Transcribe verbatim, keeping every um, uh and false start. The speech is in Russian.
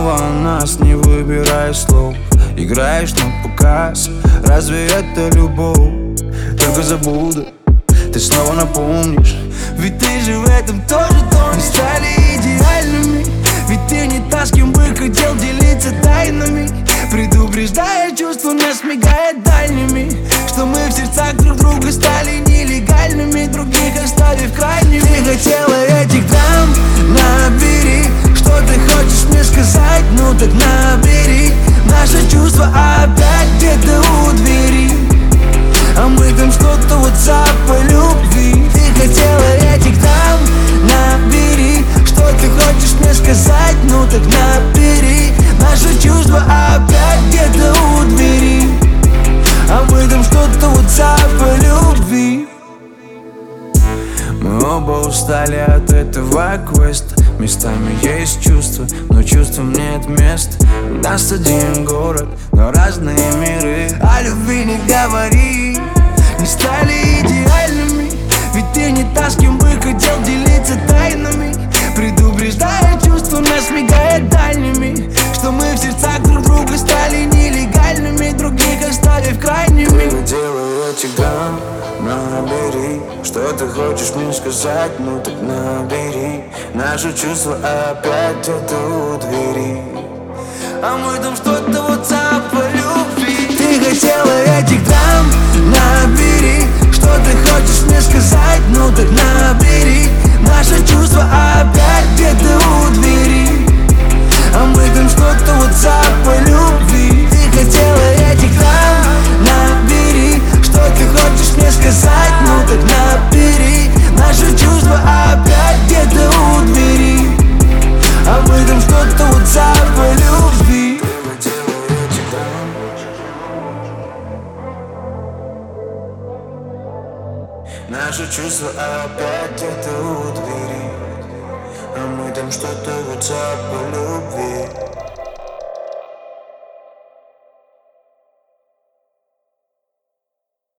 снова о нас, не выбирая слов. Играешь на показ, разве это любовь? Только забуду, ты снова напомнишь. Ведь ты же в этом тоже тонешь. Мы стали идеальными, ведь ты не та, с кем бы хотел делиться тайнами. Предупреждая чувства, нас мигает дальними, что мы в сердцах друг друга стали нелегальными, других оставив крайними. Ты хотела этих драм, набери, что ты хочешь мне сказать, ну так набери. Наши чувства опять где-то у двери, а мы там что-то WhatsApp по любви. Ты хотела этих драм, набери, что ты хочешь мне сказать, ну так набери. Наши чувства опять где-то у двери, а мы там что-то WhatsApp по любви. Мы оба устали от этого квеста. Местами есть чувства, но чувствам нет места. У нас один город, но разные миры. О любви не говори, не стали идеальными, ведь ты не та, с кем бы хотел делиться тайнами. Предупреждая чувства, нас мигает дальними, что мы в сердцах друг друга стали нелегальными, других оставив крайними. Ты хотела этих грамм, набери, что ты хочешь мне сказать, ну так набери. Наши чувства опять где-то у двери, а мы там что-то WhatsApp по любви. Ты хотела этих драм, набери, что ты хочешь мне сказать, ну так набери. Наши чувства опять где-то у двери, а мы там что-то WhatsApp по любви. Ты хотела этих драм, набери, что ты хочешь мне сказать, ну так набери. Наши чувства опять где-то у двери, а мы там что-то WhatsApp по любви. Наши чувства опять где-то у двери, а мы там что-то WhatsApp по любви.